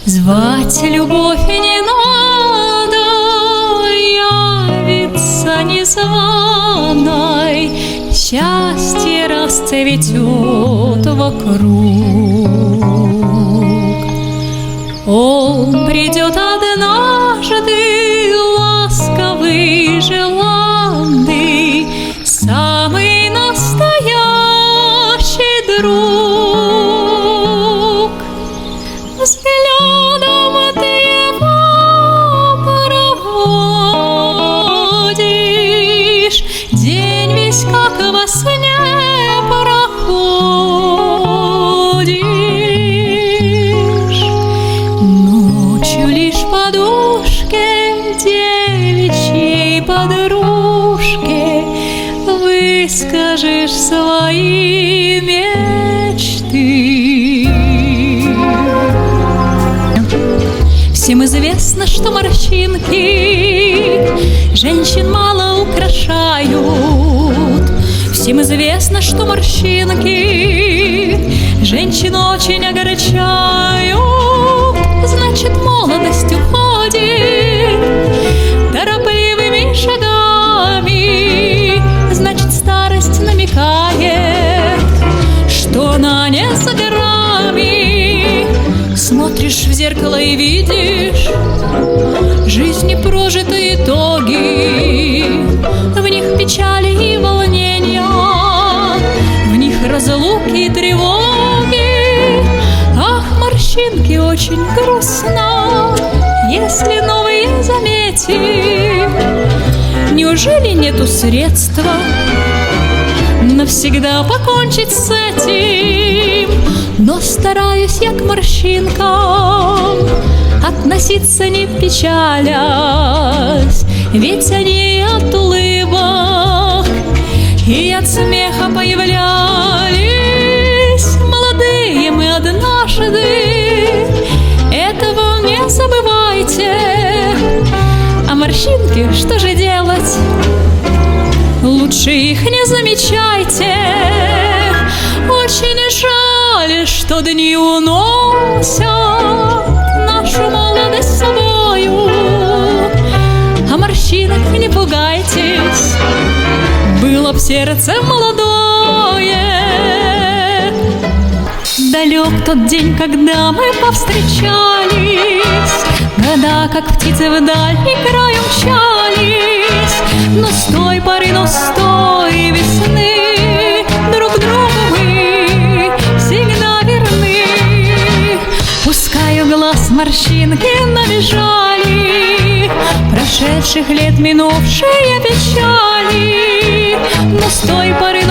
Звать любовь не надо, явится незваной, счастье расцветет вокруг. Он придет однажды, ласковый, желанный, самый настоящий друг. Взглядом ты его проводишь, день весь как во сне проходишь. Ночью лишь подушке девичьей подружке выскажешь свои мечты. Всем известно, что морщинки женщин мало украшают. Всем известно, что морщинки женщин очень огорчают. Значит, молодость уходит торопливыми шагами. Значит, старость намекает, что она не за горами. Смотришь в зеркало и видишь жизни прожитые итоги. В них печали и волнения, в них разлуки и тревоги. Ах, морщинки, очень грустно, если новые заметить. Неужели нету средства навсегда покончить с этим? Но стараюсь я к морщинкам относиться не печалясь, ведь они от улыбок и от смеха появлялись. Молодые мы однажды, этого не забывайте. А морщинки, что же делать? Лучше их не замечайте. Очень жаль, что дни уносят нашу молодость с собою. А морщинок не пугайтесь, было б сердце молодое. Далек тот день, когда мы повстречались, года, как птицы в дальний край умчались. Но с той поры, но с той весны друг другу мы всегда верны. Пускай у глаз морщинки набежали, прошедших лет минувшие печали, но с той поры,